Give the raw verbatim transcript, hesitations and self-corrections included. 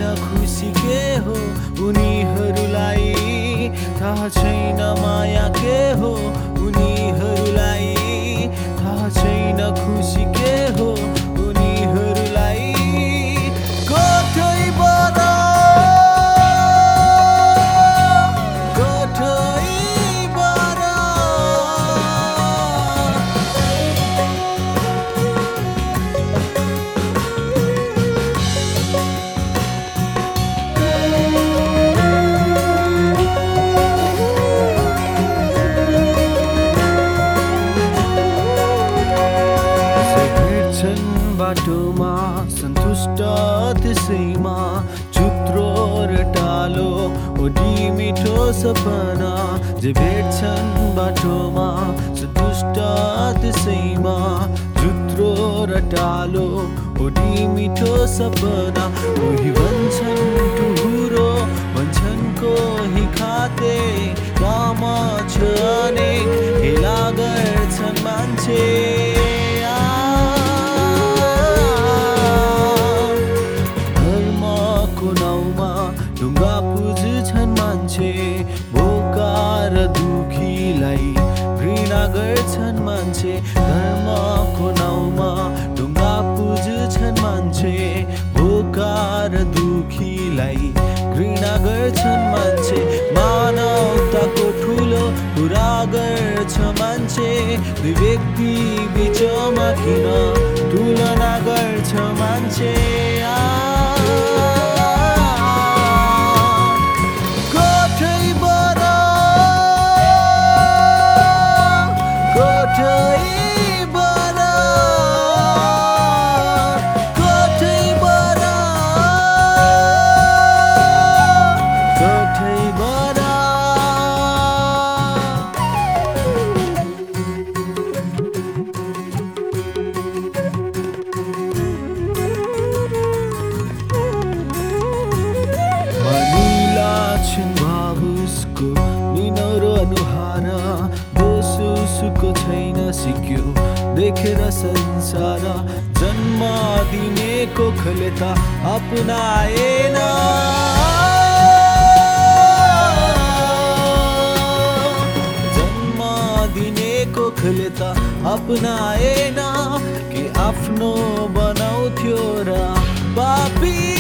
खुसी के हो उनीहरूलाई थाहा छैन माया के हो उनीहरूलाई थाहा छैन खुसी के हो उनीहरूलाई कोठैबाट बाटोमा सन्तुष्ट त्यसैमा चुत्रो र टालो ओडी मिठो सपना जे भेट्छन् बाटोमा सन्तुष्ट त्यसैमा चुत्रो र टालो ओडी मिठो सपना कोही भन्छन् टुहुरो भन्छन् कोही खाते काम छ अनेक हेला गर्छन् मान्छे ढुङ्गा पुज्छन् मान्छे भोका र दुखीलाई घृणा गर्छन् मान्छे धर्मको नाउँमा ढुङ्गा पुज्छन् मान्छे भोका र दुखीलाई घृणा गर्छन् मान्छे मानवताको ठुलो कुरा गर्छ मान्छे दुई व्यक्ति बिचमा किन तुलना गर्छ मान्छे निनौरो अनुहार दोसुसुको छैन सिक्यो देखेर संसार जन्म दिनेको खलेता अपनाएन जन्म दिनेको खलेता अपनाएन के आफ्नो बनाउँथ्यो र पापी